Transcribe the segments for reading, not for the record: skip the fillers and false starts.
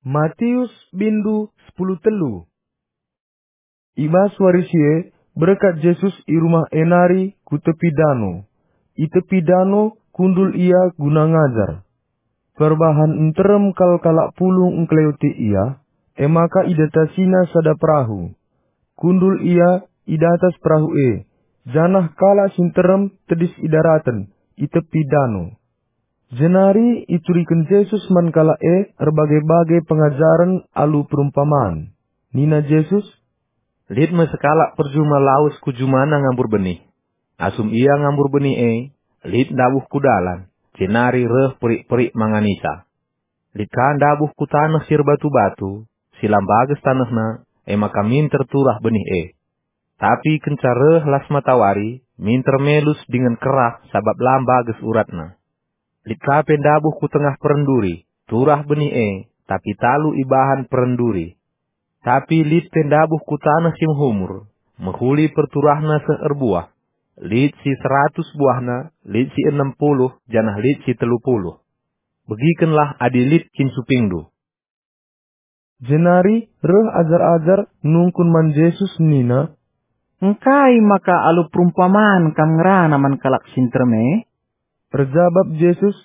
Matius bindu 10 telu. Ibas warisie berkat Yesus i rumah enari ku tepi dano. I tepi dano kundul ia guna ngajar. Perbahan enterem kalak pulung engkleuti ia, emaka idatasina sada perahu. Kundul ia idatas perahu janah kala sinterem tedis idaratan i tepi dano. Jenari iturikan Yesus man kala berbagai-bagai pengajaran alu perumpamaan. Nina Yesus, Lid me sekala perjuma laus kujumana ngambur benih. Asum ia ngambur benih lid dabuh kudalan. Jenari reh perik-perik manganisa. Lid kan dabuh ku tanah sir batu-batu. Silam bages tanahna, maka minter turah benih Tapi kenca reh las matawari, minter melus dengan kerah sabab lam bages uratna. Lid kapen dabuh ku tengah perenduri, turah benih tapi talu ibahan perenduri. Tapi lid pendabuh ku tanah sim humur, menghuli perturahna seerbuah. Lid si 100 buahna, lid si 60, janah lid si 30. Begikenlah adi lid kin supingdu. jenari reh ajar-ajar nungkun man Yesus nina, Engkai maka alu perumpamaan kam ngerana man kalak sinterme? Terjawab Yesus,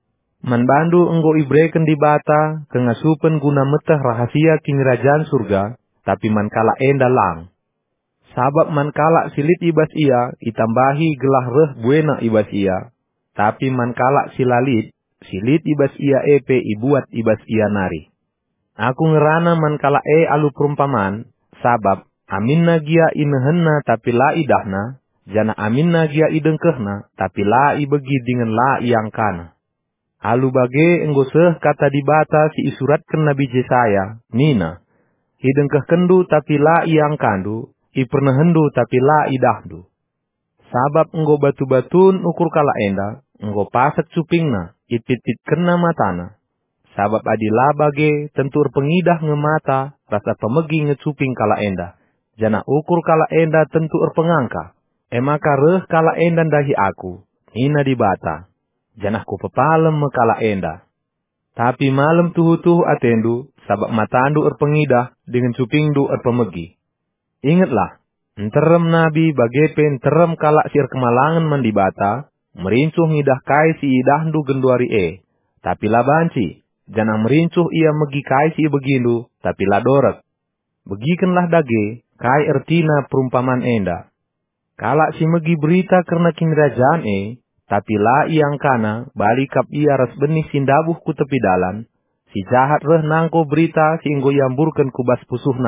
Man bandu enggo ibreken di bata, kengasupen guna metah rahasia kingerajaan surga, tapi man kala enda lang. Sabab man kala silit ibas ia, itambahi gelah reh buena ibas ia. Tapi man kala silalit, silit ibas ia ibuat ibas ia nari. Aku ngerana man kala alu perumpamaan, sabab aminna gia inehenna tapi la idahna, jana aminna gia idengkehna tapi la ibegi dengan la iangkana. Alu bage enggo seh kata di bata si isuratkan Nabi Yesaya, nina, hidengkeh kendu tapi la iangkandu, ipernehendu tapi la idahdu. Sabab enggo batu-batun ukur kala enda, enggo pasak cupingna, itit-tit kena matana. Sabab adila bage tentur pengidah ngemata, rasa pemegi ngecuping kala enda. Jana ukur kala enda tentur pengangka. Emaka reh kala enda dahi aku, nina di bata. Janah ku pepalem me kala enda. Tapi malam tuhu-tuhu atendu, sabab matandu pengidah dengan cupingdu pemegi. Ingatlah, enterem nabi bagepen terem kala sir kemalangan mendibata, merincuh ngidah kai si idahdu genduari tapi la banci. Janang merincuh ia megi kai si begindu, tapi la dorek. Begikenlah dage, kai ertina perumpamaan enda. Kala si megi berita karena kinrajaan tapi la iang kana, balikap ia ras benih sindabuh ku tepi dalan, si jahat reh nangko berita si inggo yamburkan kubas pusuhna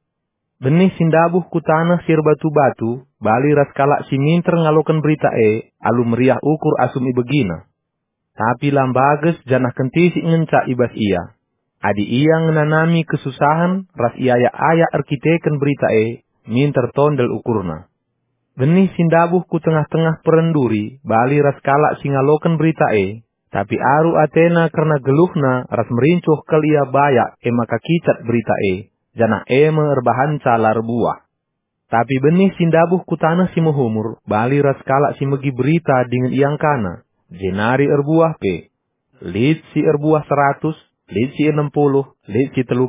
Benih sindabuh ku tanah sir batu-batu, bali ras kalak si minter ngalokan berita alu meriah ukur asum ibegina. Tapi lambages janah kentisi ngenca ibas ia. Adi ia ngenanami kesusahan, ras ia aya arkiteken berita minter tondel ukurna. Benih sindabuh ku tengah-tengah perenduri, bali ras kalak si ngalokan berita tapi aru Atena karena geluhna ras merincuh kelia bayak maka kicat berita janah merbahan calar buah. Tapi benih sindabuh ku tanah si muhumur, bali ras kalak si megi berita dengan iang kana. Jenari erbuah lid si erbuah 100, lid si 60, lid si 30.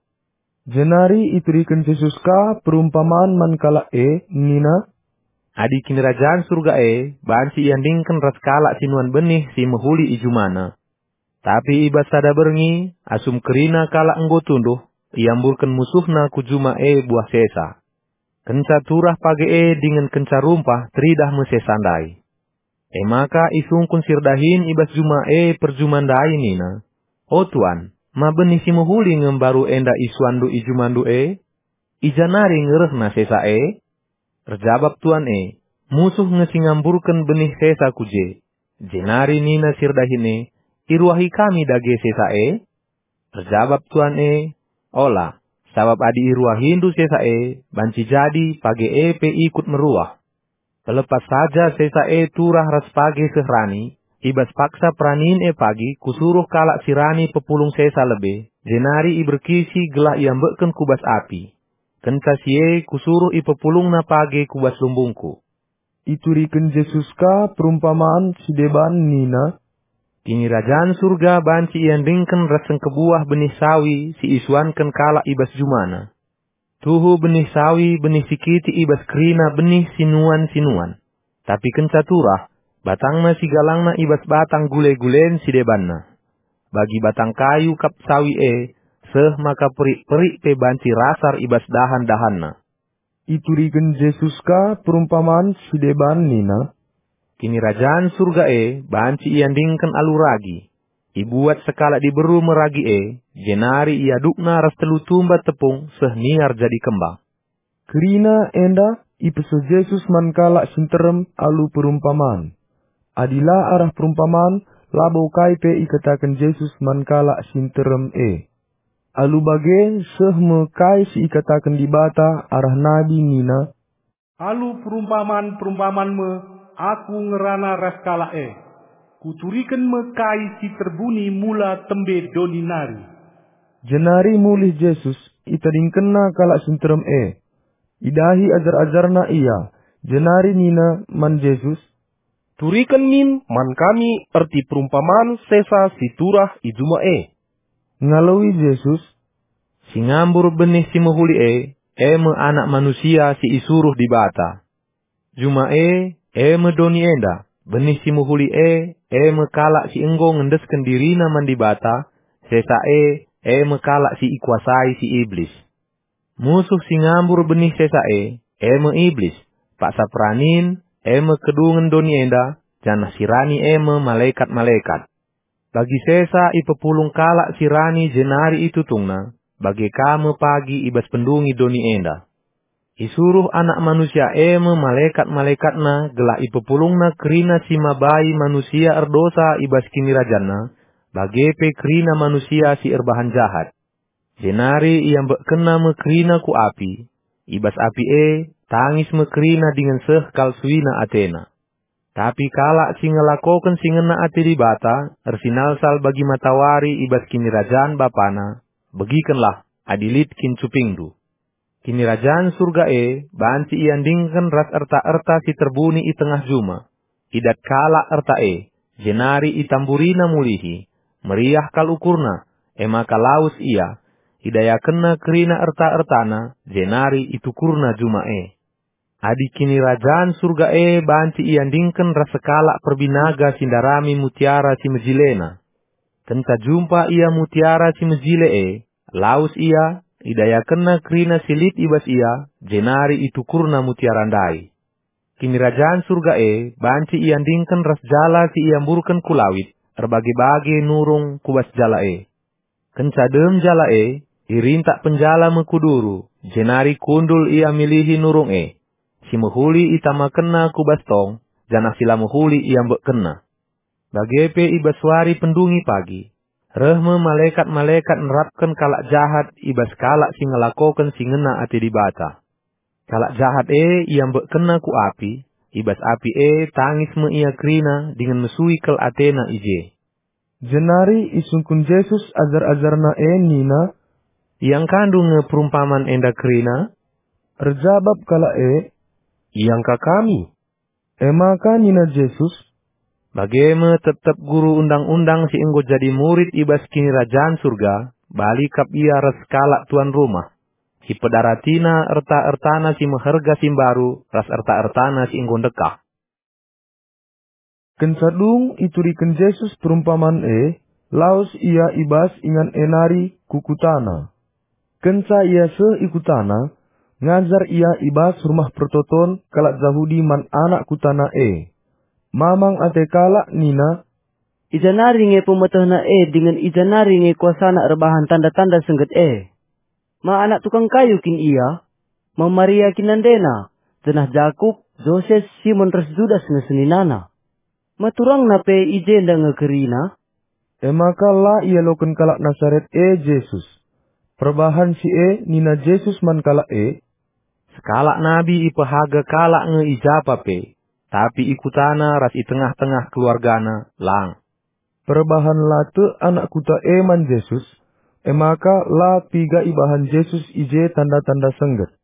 jenari iturikan Yesus ka perumpamaan man kala nina, Adi kinirajaan surga bansi iandingkan ras kalak sinuan benih si mehuli ijumana. Tapi ibas sada berengi, asum kerina kalak enggo tunduh, iamburkan musuhna kujuma buah sesa. Kenca turah page dengan kenca rumpah tridah mesesandai. Maka isungkun sirdahin ibas juma perjumandai nina. O Tuan, ma benih si muhuli ngembaru enda isuandu ijumandu ijanari ngerehna sesa Terjawab Tuan musuh ngesingamburkan benih sesa kuje. Jenari nina sirdahin iruahi kami dage sesa Terjawab Tuan ola, sabab adi iruahindu sesa banci jadi page pe ikut meruah. Terlepas saja sesa turah ras pagi sehrani, ibas paksa pranin pagi kusuruh kalak sirani pepulung sesa lebe, jenari iberkisi gelah iambeken kubas api. Kenca sie kusuruh ipepulung na pagi kubas lumbungku. Iturikan Yesus ka perumpamaan si deban nina, Kini rajaan surga banci ian dingken raseng kebuah benih sawi si isuanken kalak ibas jumana. Tuhu benih sawi benih sikiti ibas kerina benih sinuan-sinuan. Tapi kenca turah, batangna si galangna ibas batang gule-gulen si debanna. Bagi batang kayu kap sawi seh maka perik-perik pe banci rasar ibas dahan-dahanna. Ituriken Yesus ka perumpamaan si deban nina. Kini rajaan surga banci ian dingken alu ragi. Ibuat sekala diberu meragi jenari ia dukna ras telu tumba tepung seh niar jadi kembang. Kerina enda ipeso Yesus mankala sinterem alu perumpamaan. Adila arah perumpamaan labo kaipe ikatakan Yesus mankala sinterem Alu bage seh mekai si ikatakan di bata arah nabi nina. Alu perumpamaan me aku ngerana ras kala Kuturikan mekai si terbuni mula tembe doni nari. Jenari mulih Yesus itading kena kalak sinterem Idahi ajar-ajarna ia. Jenari nina man Yesus. Turikan min man kami erti perumpamaan sesa si turah ijuma Ngalawi Yesus. Si ngambur benih si mehuli me anak manusia si isuruh di bata. Juma me doni enda. Benih si muhuli me kalak si enggo ngendesken dirina man di bata. Sesa me kalak si ikuasai si iblis. Musuh si ngambur benih sesa me iblis. Paksa pranin me kedungen doni enda. Janah sirani me malaikat-malaikat. Bagi sesa ipepulung kalak sirani jenari itu tungna. Bagi kamu pagi ibas pendungi doni enda. Isuruh anak manusia me malaikat-malaikatna gelak ipepulungna kerina si mabai manusia erdosa ibas kini rajana. Bagepe kerina manusia si erbahan jahat. Jenari ia kena me kerina ku api. Ibas api tangis me kerina dengan seh kalsuina atena. Tapi kalak si ngelakoken si ngena ati di bata, ersinalsal bagi matawari ibas kini rajaan bapana, begikenlah adilit kin cupingdu. Kini rajaan surga banci ian dingken ras erta-erta si terbuni i tengah juma. Idat kalak erta jenari itamburina mulihi, meriah kal ukurna, maka laus ia, idaya kena kerina erta-ertana, jenari itukurna juma Adi kini rajaan surga banci ian dingken ras sekalak perbinaga sindarami mutiara si mejilena. Kenca jumpa ia mutiara si mejile laus ia, idaya kena kerina silit ibas ia, jenari itukurna mutiarandai. Kini rajaan surga banci ian dingken ras jala si iamburken kulawit, erbagi-bagi nurung kubas jala Kenca dem jala irintak penjala mekuduru, jenari kundul ia milihi nurung Si muhuli itama kena kubas tong, janah sila muhuli ia mbek kena. Bagepe ibaswari pendungi pagi. Rehme malaikat-malaikat nerapkan kalak jahat ibas kalak si ngelakoken si ngena ati di bata. Kalak jahat ia mbek kena ku api, ibas api tangis me ia kerina dengan mesui kel atena ije. Jenari isungkun Yesus ajar-ajarna nina. Yang kandung perumpamaan enda kerina. Erjabab kalak yang ka kami. Maka nina Yesus. Bagaimana tetap guru undang-undang si enggo jadi murid ibas kini rajaan surga, balikap ia ras kalak tuan rumah. Si pedaratina erta-ertana si meherga simbaru, ras erta-ertana si enggo dekah. Kensadung ituriken Yesus perumpamaan laus ia ibas ingan enari kukutana. Kensa ia ikutana, ngajar ia ibas rumah pertoton kalak Yahudi man anak kutana Mamang ate kalak nina. Ijanari nge pemetahna dengan ijanari nge kuasana rebahan tanda-tanda sengget Ma anak tukang kayu kin ia. Ma Maria kinandena. Jenah Jakub, Joses, Simon ras Judas ngeseninana. Ma turang nape ijenda ngekerina. Maka la ia loken kalak Nasaret Yesus. Perbahan si nina Yesus man kalak Sekalak nabi ipahaga kalak ngeijapa tapi ikutana ras i tengah-tengah keluargana lang. Perbahan late anak kuta man Yesus, maka la tiga ibahan Yesus ije tanda-tanda sengget.